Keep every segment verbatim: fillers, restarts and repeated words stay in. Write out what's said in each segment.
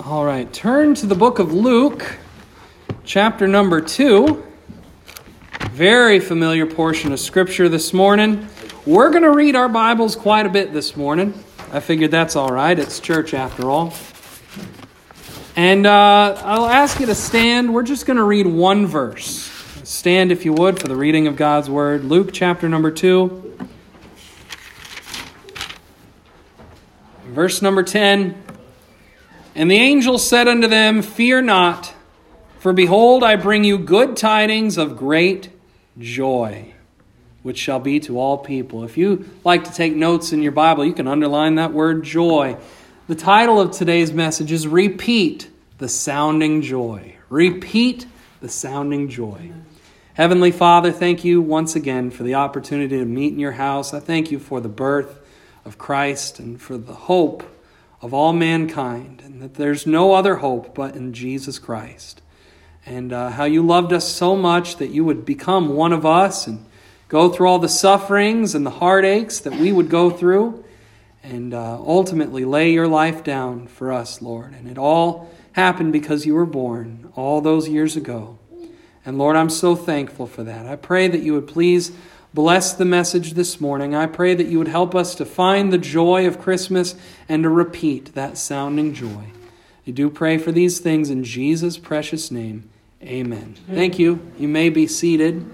All right, turn to the book of Luke, chapter number two. Very familiar portion of Scripture this morning. We're going to read our Bibles quite a bit this morning. I figured that's all right. It's church after all. And uh, I'll ask you to stand. We're just going to read one verse. Stand, if you would, for the reading of God's Word. Luke, chapter number two. Verse number ten. And the angel said unto them, Fear not, for behold, I bring you good tidings of great joy, which shall be to all people. If you like to take notes in your Bible, you can underline that word joy. The title of today's message is Repeat the Sounding Joy. Repeat the Sounding Joy. Heavenly Father, thank you once again for the opportunity to meet in your house. I thank you for the birth of Christ and for the hope of all mankind, and that there's no other hope but in Jesus Christ. And uh, how you loved us so much that you would become one of us and go through all the sufferings and the heartaches that we would go through, and uh, ultimately lay your life down for us, Lord. And it all happened because you were born all those years ago. And Lord, I'm so thankful for that. I pray that you would please bless the message this morning. I pray that you would help us to find the joy of Christmas and to repeat that sounding joy. I do pray for these things in Jesus' precious name. Amen. Thank you. You may be seated.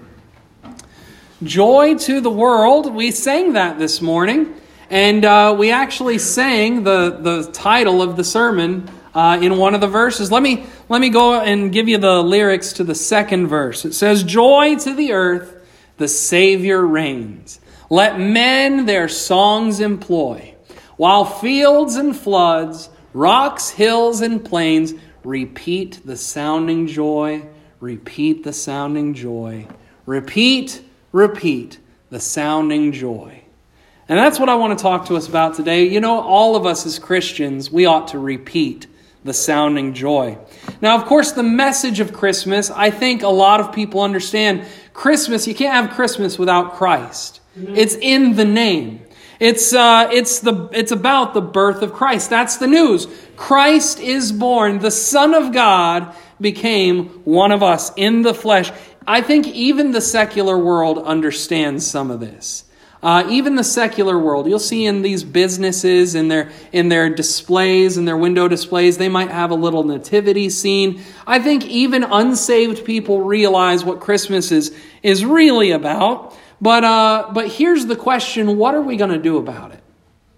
Joy to the world. We sang that this morning. And uh, we actually sang the, the title of the sermon uh, in one of the verses. Let me, let me go and give you the lyrics to the second verse. It says, Joy to the earth, the Savior reigns. Let men their songs employ, while fields and floods, rocks, hills, and plains repeat the sounding joy, repeat the sounding joy, repeat, repeat the sounding joy. And that's what I want to talk to us about today. You know, all of us as Christians, we ought to repeat the sounding joy. Now, of course, the message of Christmas, I think a lot of people understand. Christmas, you can't have Christmas without Christ. Mm-hmm. It's in the name. It's uh, it's the it's about the birth of Christ. That's the news. Christ is born. The Son of God became one of us in the flesh. I think even the secular world understands some of this. Uh, even the secular world, you'll see in these businesses, in their in their displays, in their window displays, they might have a little nativity scene. I think even unsaved people realize what Christmas is, is really about. But uh, but here's the question, what are we going to do about it?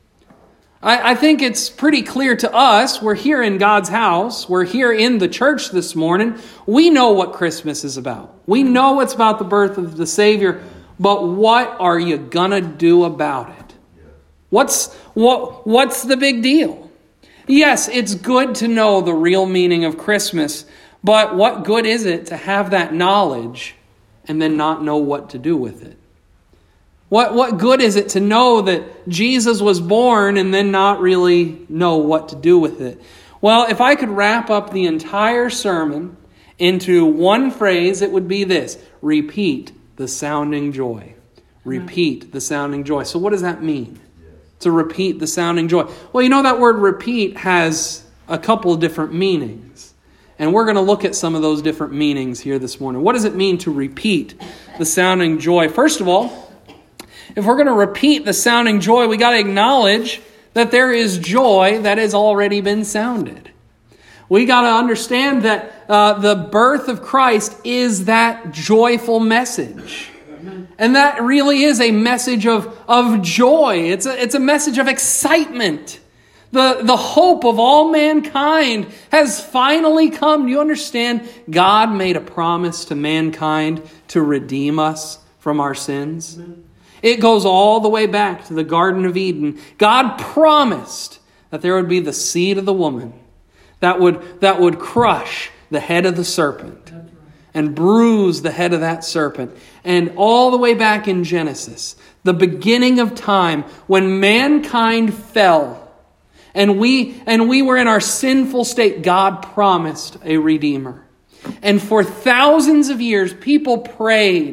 I, I think it's pretty clear to us. We're here in God's house. We're here in the church this morning. We know what Christmas is about. We know it's about the birth of the Savior. But what are you gonna do about it? What's what what's the big deal? Yes, it's good to know the real meaning of Christmas, but what good is it to have that knowledge and then not know what to do with it? What what good is it to know that Jesus was born and then not really know what to do with it? Well, if I could wrap up the entire sermon into one phrase, it would be this: repeat the sounding joy. Repeat the sounding joy. So what does that mean? To repeat the sounding joy. Well, you know that word repeat has a couple of different meanings. And we're going to look at some of those different meanings here this morning. What does it mean to repeat the sounding joy? First of all, if we're going to repeat the sounding joy, we got to acknowledge that there is joy that has already been sounded. We got to understand that uh, the birth of Christ is that joyful message. And that really is a message of, of joy. It's a, it's a message of excitement. The, the hope of all mankind has finally come. Do you understand? God made a promise to mankind to redeem us from our sins. It goes all the way back to the Garden of Eden. God promised that there would be the seed of the woman that would, that would crush the head of the serpent and bruise the head of that serpent. And all the way back in Genesis, the beginning of time, when mankind fell and we, and we were in our sinful state, God promised a Redeemer. And for thousands of years, people prayed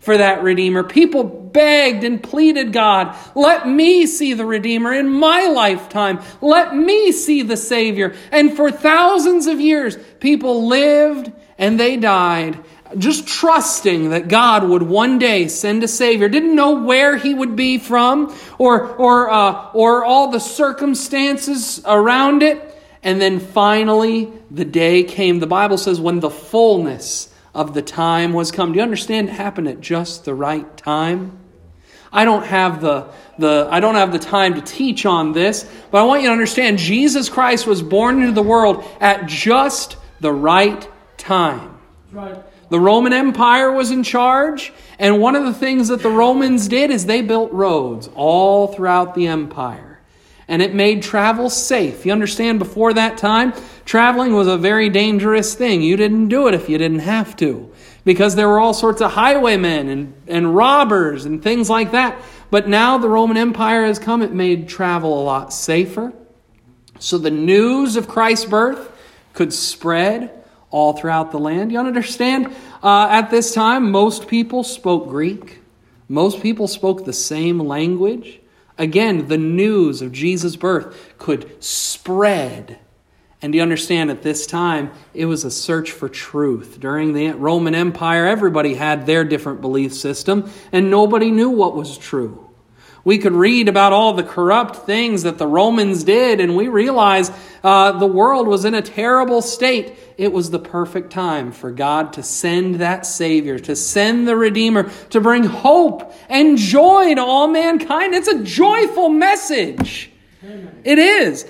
for that Redeemer. People begged and pleaded God, let me see the Redeemer in my lifetime. Let me see the Savior. And for thousands of years, people lived and they died just trusting that God would one day send a Savior. Didn't know where he would be from or, or, uh, or all the circumstances around it. And then finally, the day came. The Bible says when the fullness of the time was come. Do you understand? It happened at just the right time. I don't have the, the I don't have the time to teach on this, but I want you to understand Jesus Christ was born into the world at just the right time. Right. The Roman Empire was in charge, and one of the things that the Romans did is they built roads all throughout the empire. And it made travel safe. You understand, before that time, traveling was a very dangerous thing. You didn't do it if you didn't have to, because there were all sorts of highwaymen and, and robbers and things like that. But now the Roman Empire has come. It made travel a lot safer. So the news of Christ's birth could spread all throughout the land. You understand? Uh, at this time, most people spoke Greek. Most people spoke the same language. Again, the news of Jesus' birth could spread. And you understand, at this time, it was a search for truth. During the Roman Empire, everybody had their different belief system, and nobody knew what was true. We could read about all the corrupt things that the Romans did, and we realize uh, the world was in a terrible state. It was the perfect time for God to send that Savior, to send the Redeemer, to bring hope and joy to all mankind. It's a joyful message. Amen. It is.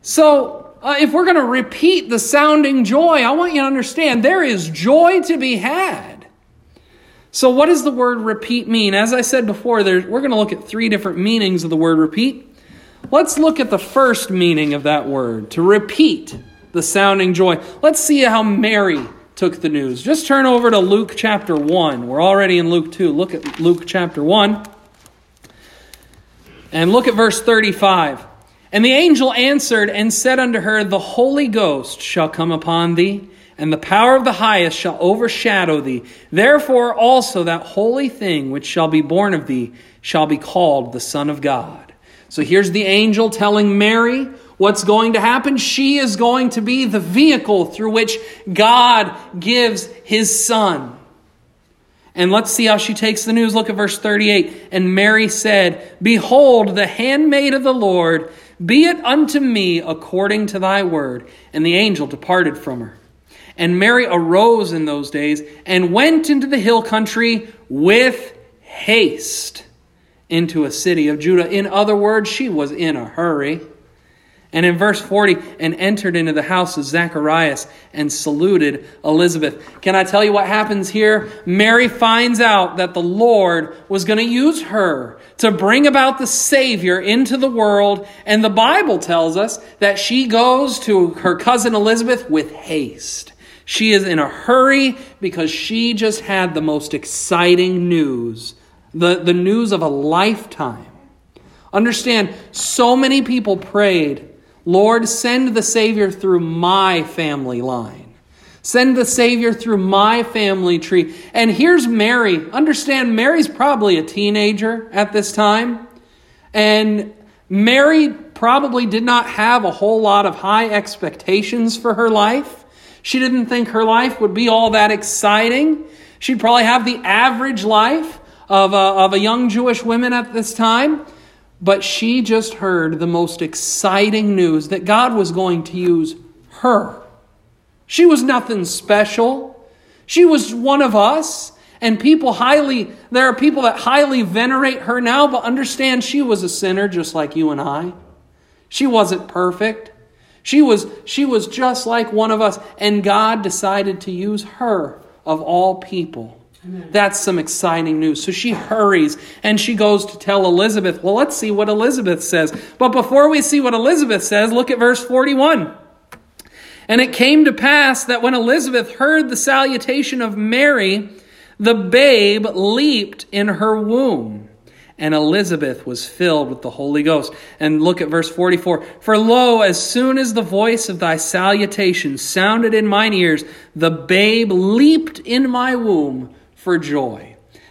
So uh, if we're going to repeat the sounding joy, I want you to understand there is joy to be had. So what does the word repeat mean? As I said before, we're going to look at three different meanings of the word repeat. Let's look at the first meaning of that word, to repeat the sounding joy. Let's see how Mary took the news. Just turn over to Luke chapter one. We're already in Luke two. Look at Luke chapter one. And look at verse thirty-five. And the angel answered and said unto her, the Holy Ghost shall come upon thee, and the power of the highest shall overshadow thee. Therefore also that holy thing which shall be born of thee shall be called the Son of God. So here's the angel telling Mary what's going to happen. She is going to be the vehicle through which God gives his Son. And let's see how she takes the news. Look at verse thirty-eight. And Mary said, behold, the handmaid of the Lord, be it unto me according to thy word. And the angel departed from her. And Mary arose in those days and went into the hill country with haste into a city of Judah. In other words, she was in a hurry. And in verse forty, and entered into the house of Zacharias and saluted Elizabeth. Can I tell you what happens here? Mary finds out that the Lord was going to use her to bring about the Savior into the world. And the Bible tells us that she goes to her cousin Elizabeth with haste. She is in a hurry because she just had the most exciting news. The, the news of a lifetime. Understand, so many people prayed, Lord, send the Savior through my family line. Send the Savior through my family tree. And here's Mary. Understand, Mary's probably a teenager at this time. And Mary probably did not have a whole lot of high expectations for her life. She didn't think her life would be all that exciting. She'd probably have the average life of a, of a young Jewish woman at this time. But she just heard the most exciting news that God was going to use her. She was nothing special. She was one of us. And people highly, there are people that highly venerate her now, but understand she was a sinner just like you and I. She wasn't perfect. She was, she was just like one of us. And God decided to use her of all people. Amen. That's some exciting news. So she hurries and she goes to tell Elizabeth. Well, let's see what Elizabeth says. But before we see what Elizabeth says, look at verse forty-one. And it came to pass that when Elizabeth heard the salutation of Mary, the babe leaped in her womb. And Elizabeth was filled with the Holy Ghost. And look at verse forty-four. For lo, as soon as the voice of thy salutation sounded in mine ears, the babe leaped in my womb for joy.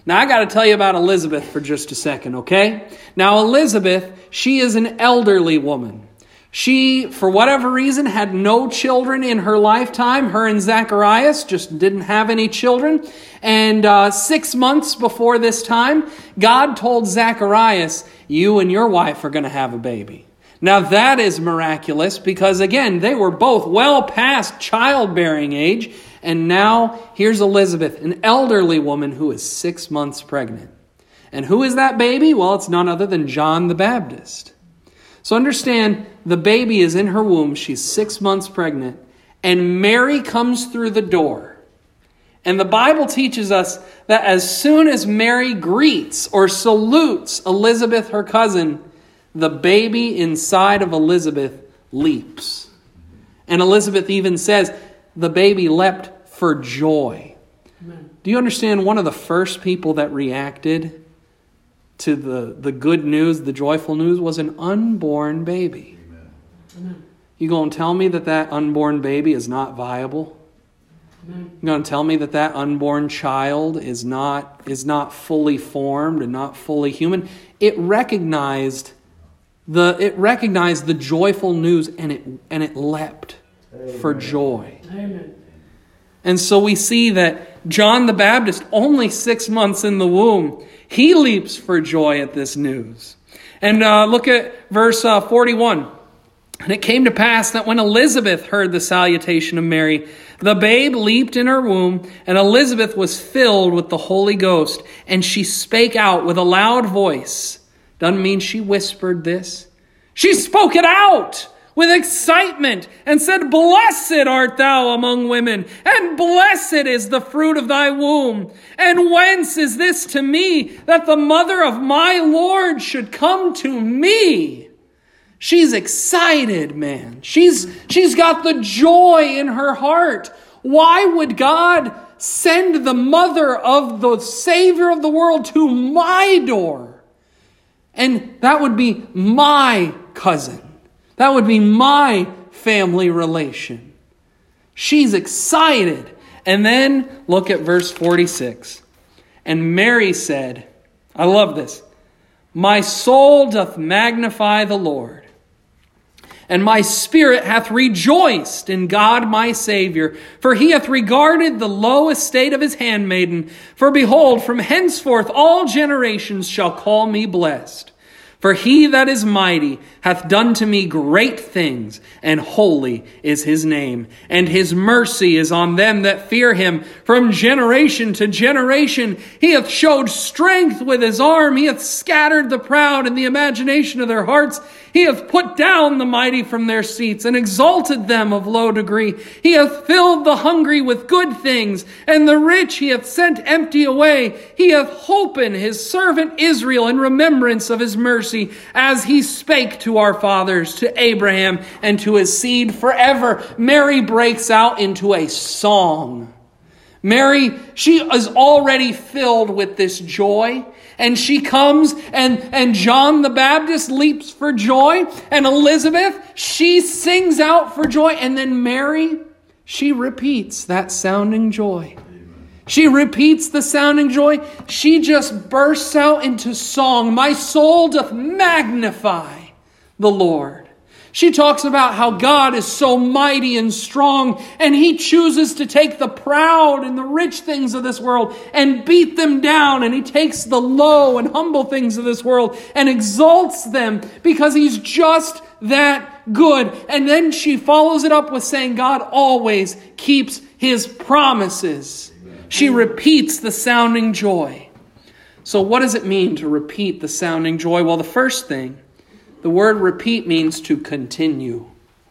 Now, I got to tell you about Elizabeth for just a second, okay? Now, Elizabeth, she is an elderly woman. She, for whatever reason, had no children in her lifetime. Her and Zacharias just didn't have any children. And uh, six months before this time, God told Zacharias, you and your wife are going to have a baby. Now, that is miraculous because, again, they were both well past childbearing age. And now here's Elizabeth, an elderly woman who is six months pregnant. And who is that baby? Well, it's none other than John the Baptist. So understand, the baby is in her womb. She's six months pregnant. And Mary comes through the door. And the Bible teaches us that as soon as Mary greets or salutes Elizabeth, her cousin, the baby inside of Elizabeth leaps. And Elizabeth even says, the baby leapt for joy. Amen. Do you understand one of the first people that reacted to the, the good news, the joyful news, was an unborn baby? Amen. You going to tell me that that unborn baby is not viable? Amen. You're going to tell me that that unborn child is not, is not fully formed and not fully human? It recognized the, it recognized the joyful news and it, and it leapt Amen. For joy. Amen. And so we see that John the Baptist, only six months in the womb, he leaps for joy at this news. And uh, look at verse uh, forty-one. And it came to pass that when Elizabeth heard the salutation of Mary, the babe leaped in her womb, and Elizabeth was filled with the Holy Ghost, and she spake out with a loud voice. Doesn't mean she whispered this. She spoke it out with excitement and said, blessed art thou among women, and blessed is the fruit of thy womb. And whence is this to me, that the mother of my Lord should come to me? She's excited, man. She's, she's got the joy in her heart. Why would God send the mother of the Savior of the world to my door? And that would be my cousin. That would be my family relation. She's excited. And then look at verse forty-six. And Mary said, I love this, my soul doth magnify the Lord, and my spirit hath rejoiced in God my Savior, for he hath regarded the low estate of his handmaiden. For behold, from henceforth all generations shall call me blessed. For he that is mighty hath done to me great things, and holy is his name. And his mercy is on them that fear him from generation to generation. He hath showed strength with his arm. He hath scattered the proud in the imagination of their hearts. He hath put down the mighty from their seats, and exalted them of low degree. He hath filled the hungry with good things, and the rich he hath sent empty away. He hath holpen his servant Israel in remembrance of his mercy, as he spake to our fathers, to Abraham, and to his seed forever. Mary breaks out into a song. Mary, she is already filled with this joy. And she comes, and, and John the Baptist leaps for joy. And Elizabeth, she sings out for joy. And then Mary, she repeats that sounding joy. She repeats the sounding joy. She just bursts out into song. My soul doth magnify the Lord. She talks about how God is so mighty and strong, and he chooses to take the proud and the rich things of this world and beat them down. And he takes the low and humble things of this world and exalts them because he's just that good. And then she follows it up with saying God always keeps his promises. She repeats the sounding joy. So what does it mean to repeat the sounding joy? Well, the first thing, the word repeat means to continue.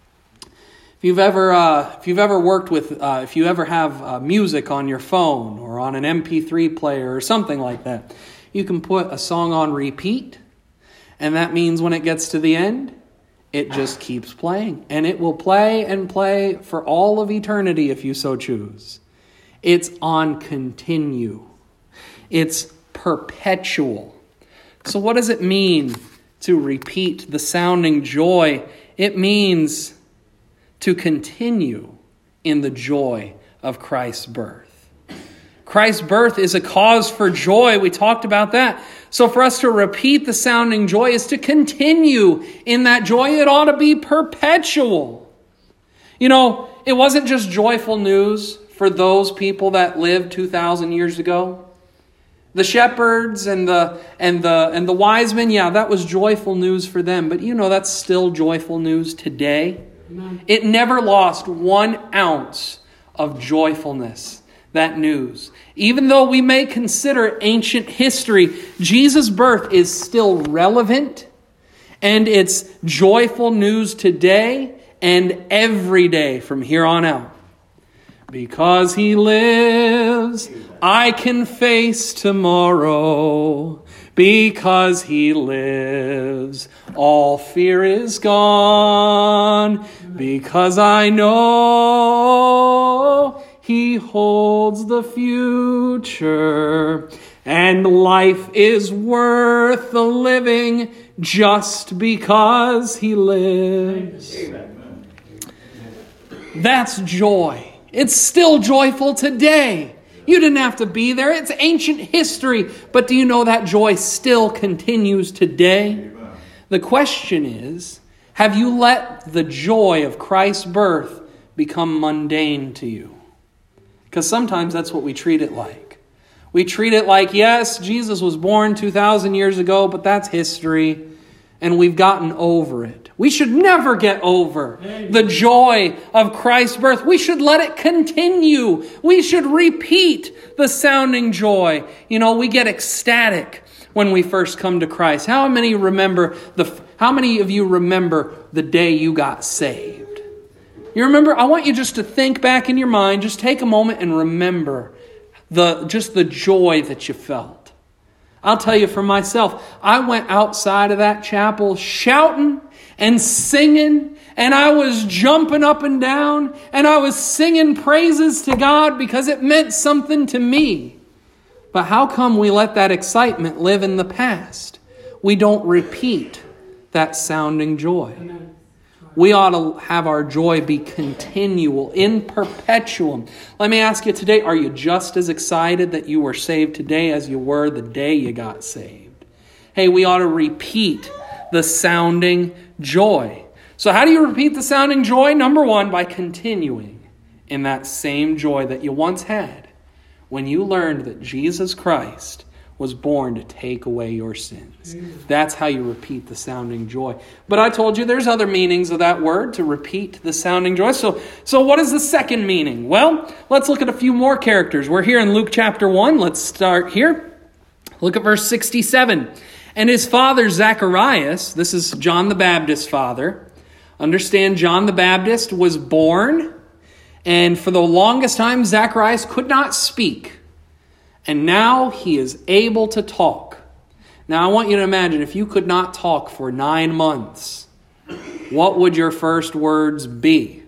If you've ever, uh, if you've ever worked with, uh, if you ever have uh, music on your phone or on an M P three player or something like that, you can put a song on repeat, and that means when it gets to the end, it just keeps playing, and it will play and play for all of eternity if you so choose. It's on continue. It's perpetual. So what does it mean to repeat the sounding joy? It means to continue in the joy of Christ's birth. Christ's birth is a cause for joy. We talked about that. So for us to repeat the sounding joy is to continue in that joy. It ought to be perpetual. You know, it wasn't just joyful news for those people that lived two thousand years ago. The shepherds and the and the and the wise men, yeah, that was joyful news for them. But you know, that's still joyful news today. Amen. It never lost one ounce of joyfulness, that news. Even though we may consider ancient history, Jesus' birth is still relevant, and it's joyful news today and every day from here on out. Because he lives, I can face tomorrow. Because he lives, all fear is gone. Because I know he holds the future. And life is worth the living just because he lives. That's joy. It's still joyful today. You didn't have to be there. It's ancient history. But do you know that joy still continues today? Amen. The question is, have you let the joy of Christ's birth become mundane to you? Because sometimes that's what we treat it like. We treat it like, yes, Jesus was born two thousand years ago, but that's history. And we've gotten over it. We should never get over the joy of Christ's birth. We should let it continue. We should repeat the sounding joy. You know, we get ecstatic when we first come to Christ. How many remember the? How many of you remember the day you got saved? You remember? I want you just to think back in your mind. Just take a moment and remember the just the joy that you felt. I'll tell you for myself, I went outside of that chapel shouting and singing, and I was jumping up and down, and I was singing praises to God because it meant something to me. But how come we let that excitement live in the past? We don't repeat that sounding joy. We ought to have our joy be continual, in perpetuum. Let me ask you today, are you just as excited that you were saved today as you were the day you got saved? Hey, we ought to repeat the sounding joy. So how do you repeat the sounding joy? Number one, by continuing in that same joy that you once had when you learned that Jesus Christ was born to take away your sins. That's how you repeat the sounding joy. But I told you there's other meanings of that word, to repeat the sounding joy. So, so what is the second meaning? Well, let's look at a few more characters. We're here in Luke chapter one. Let's start here. Look at verse sixty-seven. And his father Zacharias, this is John the Baptist's father. Understand, John the Baptist was born, and for the longest time Zacharias could not speak. And now he is able to talk. Now I want you to imagine, if you could not talk for nine months, what would your first words be?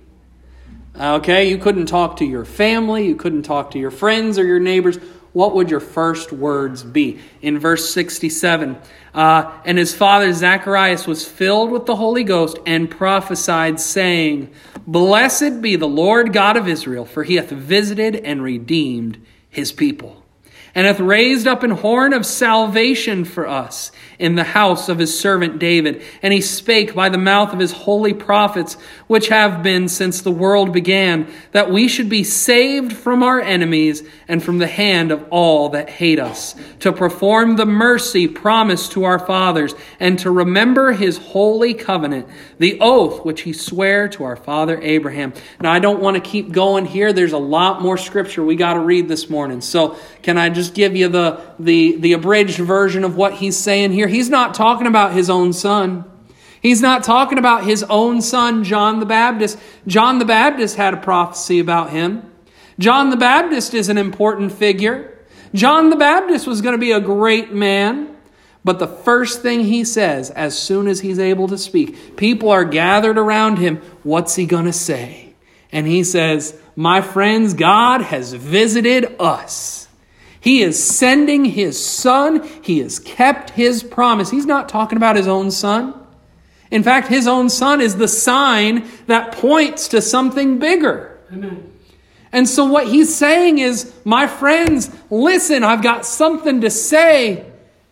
Okay, you couldn't talk to your family, you couldn't talk to your friends or your neighbors. What would your first words be? In verse sixty-seven, uh, and his father Zacharias was filled with the Holy Ghost and prophesied, saying, Blessed be the Lord God of Israel, for he hath visited and redeemed his people, and hath raised up an horn of salvation for us in the house of his servant David. And he spake by the mouth of his holy prophets, which have been since the world began, that we should be saved from our enemies and from the hand of all that hate us, to perform the mercy promised to our fathers, and to remember his holy covenant, the oath which he sware to our father Abraham. Now, I don't want to keep going here. There's a lot more scripture we got to read this morning. So can I just give you the, the, the abridged version of what he's saying here? He's not talking about his own son. He's not talking about his own son, John the Baptist. John the Baptist had a prophecy about him. John the Baptist is an important figure. John the Baptist was going to be a great man. But the first thing he says, as soon as he's able to speak, people are gathered around him. What's he going to say? And he says, my friends, God has visited us. He is sending his son. He has kept his promise. He's not talking about his own son. In fact, his own son is the sign that points to something bigger. Amen. And so what he's saying is, my friends, listen, I've got something to say.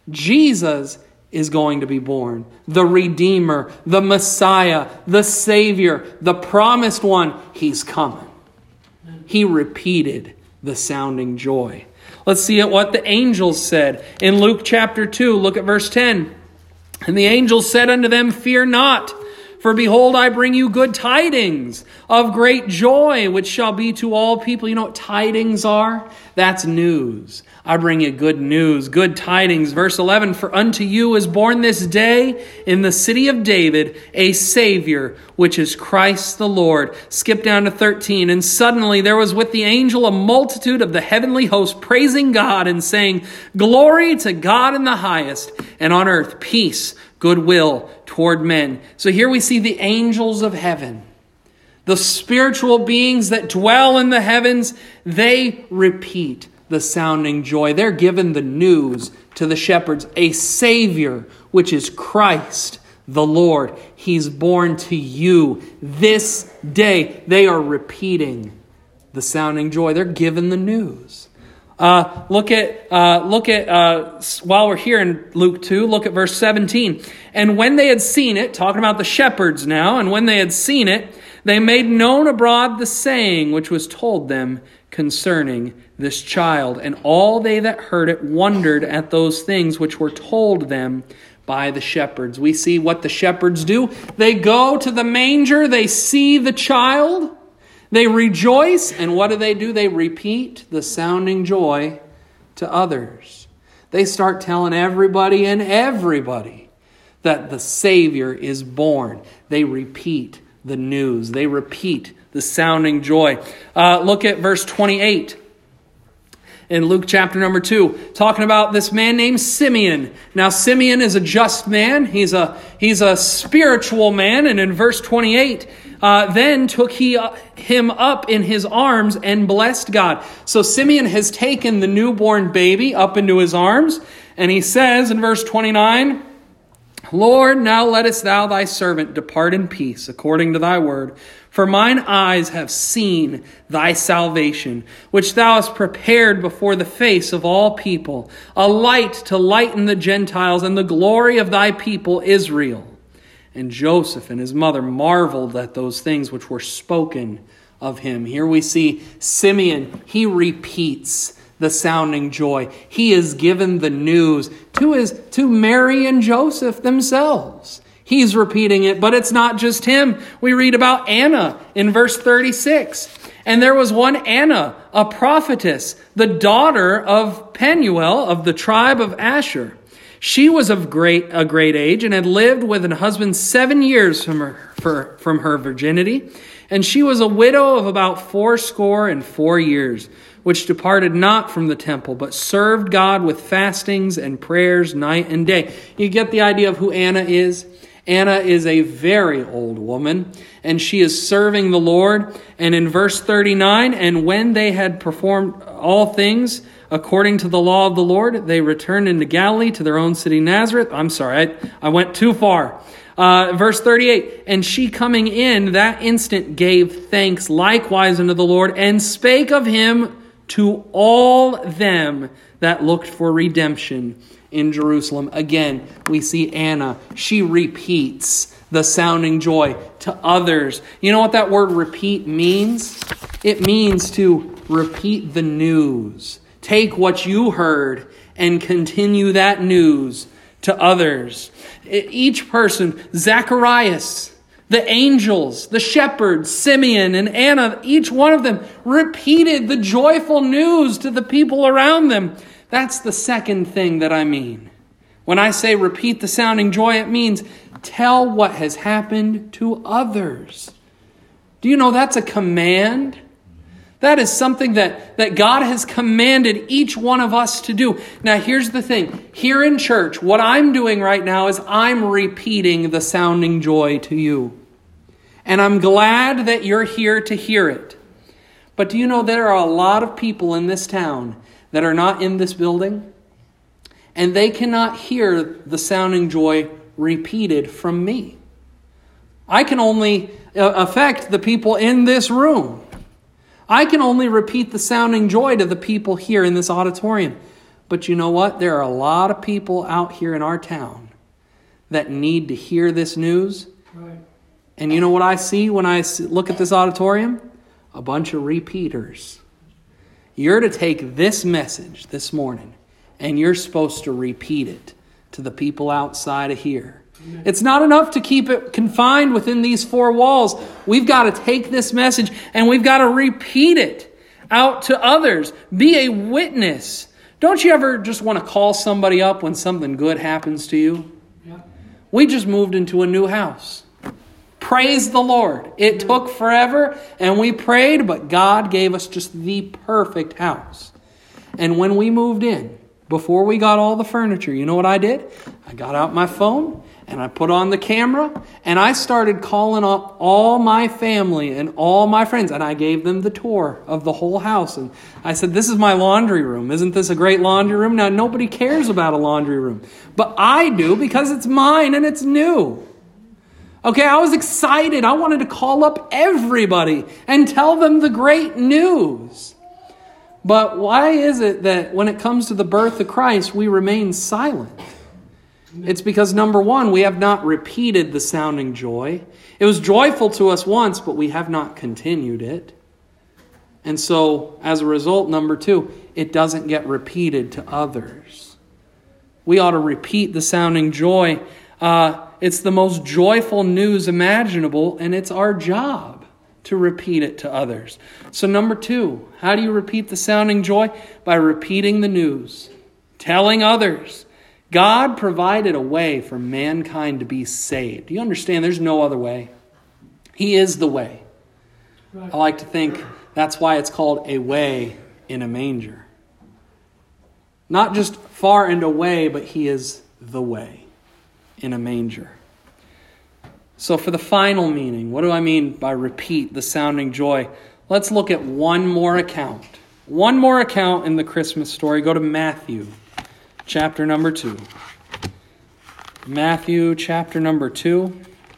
Jesus is going to be born. The Redeemer, the Messiah, the Savior, the promised one, he's coming. He repeated the sounding joy. Let's see at what the angels said. In Luke chapter two, look at verse ten. And the angels said unto them, fear not, for behold, I bring you good tidings of great joy, which shall be to all people. You know what tidings are? That's news. I bring you good news, good tidings. Verse eleven, for unto you is born this day in the city of David a Savior, which is Christ the Lord. Skip down to thirteen. And suddenly there was with the angel a multitude of the heavenly host praising God and saying, glory to God in the highest, and on earth peace, goodwill toward men. So here we see the angels of heaven. The spiritual beings that dwell in the heavens, they repeat the sounding joy. They're given the news to the shepherds. A Savior, which is Christ the Lord. He's born to you this day. They are repeating the sounding joy. They're given the news. Uh, look at, uh, look at, uh, while we're here in Luke two, look at verse seventeen. And when they had seen it, talking about the shepherds now, and when they had seen it, they made known abroad the saying which was told them concerning this child. And all they that heard it wondered at those things which were told them by the shepherds. We see what the shepherds do. They go to the manger, they see the child, they rejoice, and what do they do? They repeat the sounding joy to others. They start telling everybody and everybody that the Savior is born. They repeat the news. They repeat the sounding joy. Uh, look at verse twenty-eight in Luke chapter number two, talking about this man named Simeon. Now, Simeon is a just man. He's a, he's a spiritual man. And in verse twenty-eight, uh, then took he uh, him up in his arms and blessed God. So Simeon has taken the newborn baby up into his arms. And he says in verse twenty-nine, Lord, now lettest thou thy servant depart in peace, according to thy word. For mine eyes have seen thy salvation, which thou hast prepared before the face of all people, a light to lighten the Gentiles and the glory of thy people Israel. And Joseph and his mother marveled at those things which were spoken of him. Here we see Simeon. He repeats the sounding joy. He is given the news to his to Mary and Joseph themselves. He's repeating it, but it's not just him. We read about Anna in verse thirty-six. And there was one Anna, a prophetess, the daughter of Penuel of the tribe of Asher. She was of great a great age and had lived with a husband seven years from her for, from her virginity. And she was a widow of about fourscore and four years, which departed not from the temple, but served God with fastings and prayers night and day. You get the idea of who Anna is? Anna is a very old woman, and she is serving the Lord. And in verse thirty-nine, and when they had performed all things according to the law of the Lord, they returned into Galilee to their own city Nazareth. I'm sorry, I, I went too far. Uh, verse thirty-eight, and she coming in that instant gave thanks likewise unto the Lord, and spake of him to all them that looked for redemption in Jerusalem. Again, we see Anna. She repeats the sounding joy to others. You know what that word repeat means? It means to repeat the news. Take what you heard and continue that news to others. Each person, Zacharias, the angels, the shepherds, Simeon and Anna, each one of them repeated the joyful news to the people around them. That's the second thing that I mean. When I say repeat the sounding joy, it means tell what has happened to others. Do you know that's a command? That is something that, that God has commanded each one of us to do. Now, here's the thing. Here in church, what I'm doing right now is I'm repeating the sounding joy to you. And I'm glad that you're here to hear it. But do you know there are a lot of people in this town that are not in this building? And they cannot hear the sounding joy repeated from me. I can only affect the people in this room. I can only repeat the sounding joy to the people here in this auditorium. But you know what? There are a lot of people out here in our town that need to hear this news. Right. And you know what I see when I look at this auditorium? A bunch of repeaters. You're to take this message this morning and you're supposed to repeat it to the people outside of here. Amen. It's not enough to keep it confined within these four walls. We've got to take this message and we've got to repeat it out to others. Be a witness. Don't you ever just want to call somebody up when something good happens to you? Yeah. We just moved into a new house. Praise the Lord. It took forever and we prayed, but God gave us just the perfect house. And when we moved in, before we got all the furniture, you know what I did? I got out my phone and I put on the camera and I started calling up all my family and all my friends and I gave them the tour of the whole house. And I said, this is my laundry room. Isn't this a great laundry room? Now, nobody cares about a laundry room, but I do because it's mine and it's new. Okay, I was excited. I wanted to call up everybody and tell them the great news. But why is it that when it comes to the birth of Christ, we remain silent? It's because, number one, we have not repeated the sounding joy. It was joyful to us once, but we have not continued it. And so, as a result, number two, it doesn't get repeated to others. We ought to repeat the sounding joy. Uh, it's the most joyful news imaginable, and it's our job to repeat it to others. So number two, how do you repeat the sounding joy? By repeating the news, telling others. God provided a way for mankind to be saved. Do you understand? There's no other way. He is the way. I like to think that's why it's called a way in a manger. Not just far and away, but He is the way in a manger. So for the final meaning, what do I mean by repeat the sounding joy? Let's look at one more account. One more account in the Christmas story. Go to Matthew, chapter number two. Matthew, chapter number two.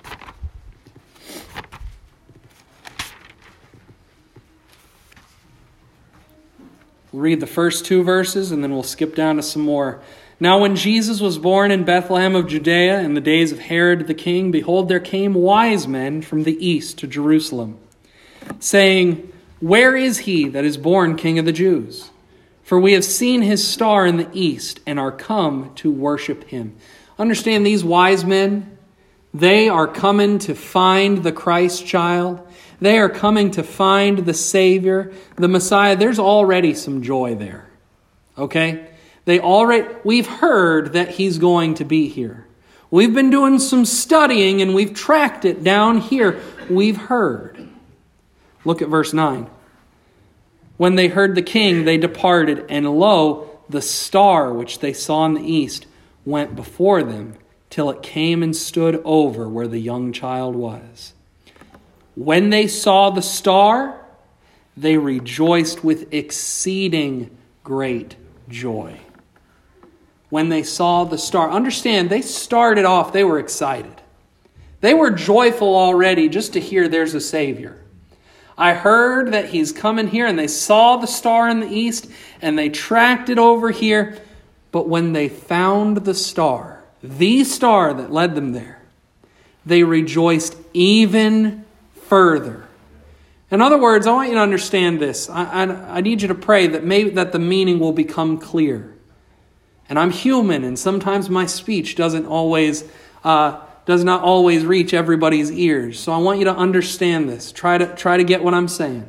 We'll read the first two verses and then we'll skip down to some more. Now when Jesus was born in Bethlehem of Judea in the days of Herod the king, behold, there came wise men from the east to Jerusalem, saying, where is he that is born King of the Jews? For we have seen his star in the east and are come to worship him. Understand, these wise men, they are coming to find the Christ child. They are coming to find the Savior, the Messiah. There's already some joy there. Okay? They already, we've heard that he's going to be here. We've been doing some studying and we've tracked it down here. We've heard. Look at verse nine. When they heard the king, they departed, and lo, the star which they saw in the east went before them till it came and stood over where the young child was. When they saw the star, they rejoiced with exceeding great joy. When they saw the star, understand, they started off, they were excited. They were joyful already just to hear there's a Savior. I heard that he's coming here, and they saw the star in the east, and they tracked it over here. But when they found the star, the star that led them there, they rejoiced even further. In other words, I want you to understand this. I, I, I need you to pray that maybe that the meaning will become clear. And I'm human, and sometimes my speech doesn't always uh, does not always reach everybody's ears. So I want you to understand this. Try to try to get what I'm saying.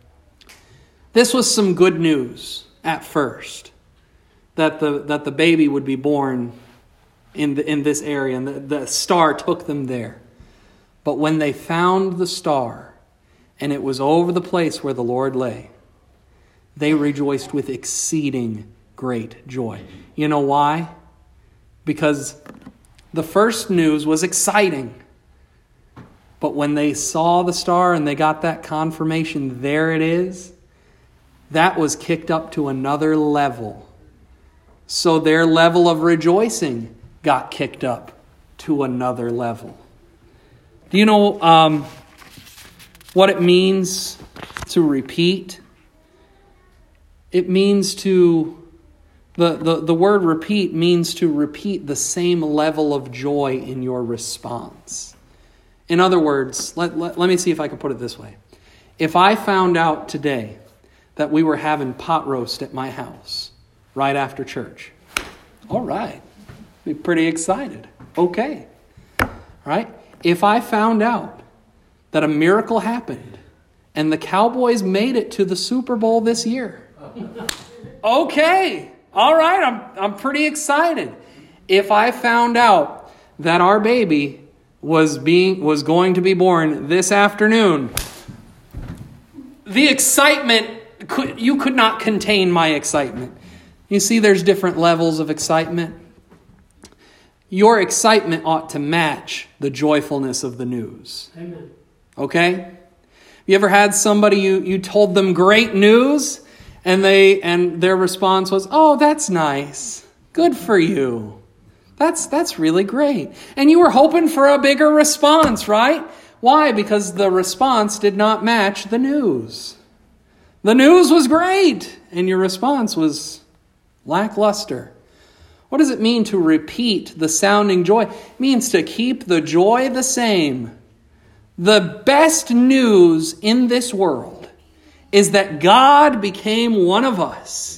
This was some good news at first, that the that the baby would be born in the, in this area, and the, the star took them there. But when they found the star, and it was over the place where the Lord lay, they rejoiced with exceeding great joy. You know why? Because the first news was exciting. But when they saw the star and they got that confirmation, there it is, that was kicked up to another level. So their level of rejoicing got kicked up to another level. Do you know um, what it means to repeat? It means to, the, the, the word repeat means to repeat the same level of joy in your response. In other words, let, let, let me see if I can put it this way. If I found out today that we were having pot roast at my house right after church, all right, be pretty excited. Okay. Right? If I found out that a miracle happened and the Cowboys made it to the Super Bowl this year, okay, all right, I'm I'm pretty excited. If I found out that our baby was being was going to be born this afternoon, the excitement could you could not contain my excitement. You see, there's different levels of excitement. Your excitement ought to match the joyfulness of the news. Amen. Okay? You ever had somebody you, you told them great news and they and their response was, "Oh, that's nice. Good for you. That's that's really great." And you were hoping for a bigger response, right? Why? Because the response did not match the news. The news was great and your response was lackluster. What does it mean to repeat the sounding joy? It means to keep the joy the same. The best news in this world is that God became one of us.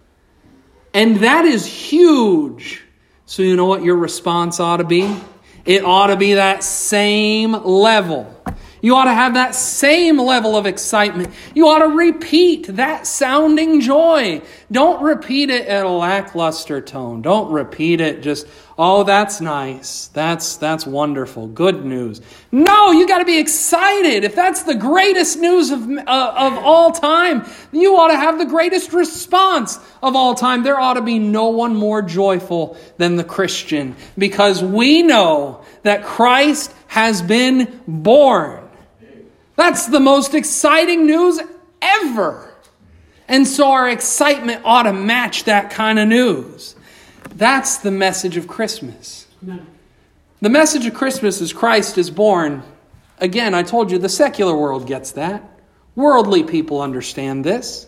And that is huge. So you know what your response ought to be? It ought to be that same level. You ought to have that same level of excitement. You ought to repeat that sounding joy. Don't repeat it at a lackluster tone. Don't repeat it just, "Oh, that's nice. That's that's wonderful. Good news." No, you got to be excited. If that's the greatest news of uh, of all time, you ought to have the greatest response of all time. There ought to be no one more joyful than the Christian, because we know that Christ has been born. That's the most exciting news ever. And so our excitement ought to match that kind of news. That's the message of Christmas. Amen. The message of Christmas is Christ is born. Again, I told you the secular world gets that. Worldly people understand this.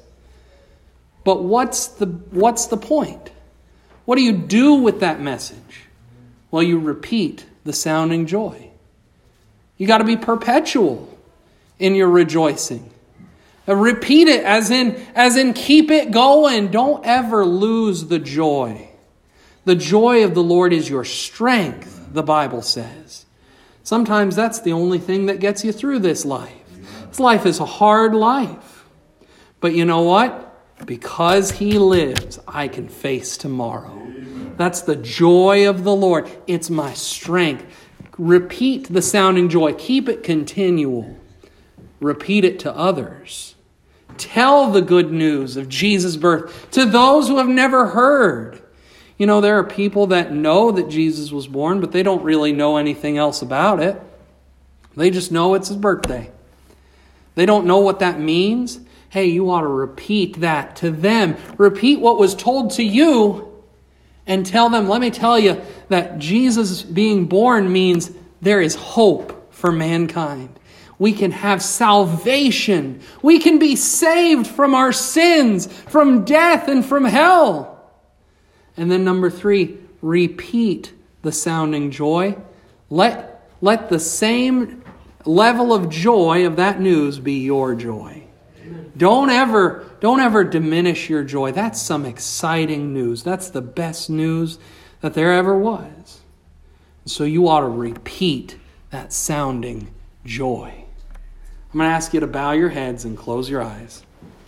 But what's the what's the point? What do you do with that message? Well, you repeat the sounding joy. You got to be perpetual in your rejoicing. Uh, repeat it as in, as in keep it going. Don't ever lose the joy. The joy of the Lord is your strength, the Bible says. Sometimes that's the only thing that gets you through this life. This life is a hard life. But you know what? Because He lives, I can face tomorrow. That's the joy of the Lord. It's my strength. Repeat the sounding joy. Keep it continual. Repeat it to others. Tell the good news of Jesus' birth to those who have never heard. You know, there are people that know that Jesus was born, but they don't really know anything else about it. They just know it's His birthday. They don't know what that means. Hey, you ought to repeat that to them. Repeat what was told to you and tell them, let me tell you that Jesus being born means there is hope for mankind. We can have salvation. We can be saved from our sins, from death and from hell. And then number three, repeat the sounding joy. Let, let the same level of joy of that news be your joy. Don't ever, don't ever diminish your joy. That's some exciting news. That's the best news that there ever was. So you ought to repeat that sounding joy. I'm going to ask you to bow your heads and close your eyes.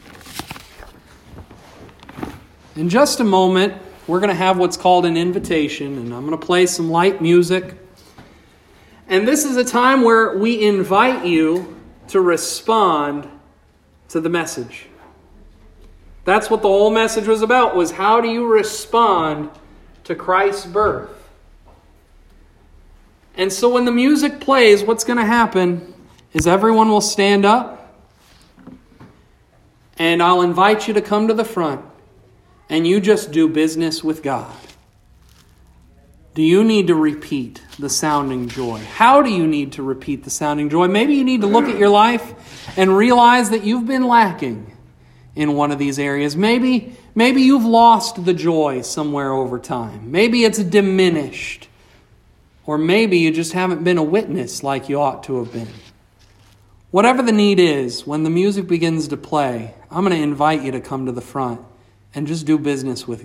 In just a moment, we're going to have what's called an invitation, and I'm going to play some light music. And this is a time where we invite you to respond to the message. That's what the whole message was about, was how do you respond to Christ's birth? And so when the music plays, what's going to happen is everyone will stand up, and I'll invite you to come to the front, and you just do business with God. do you need to repeat the sounding joy? How do you need to repeat the sounding joy? Maybe you need to look at your life and realize that you've been lacking in one of these areas. Maybe, maybe you've lost the joy somewhere over time. Maybe it's diminished. Or maybe you just haven't been a witness like you ought to have been. Whatever the need is, when the music begins to play, I'm going to invite you to come to the front and just do business with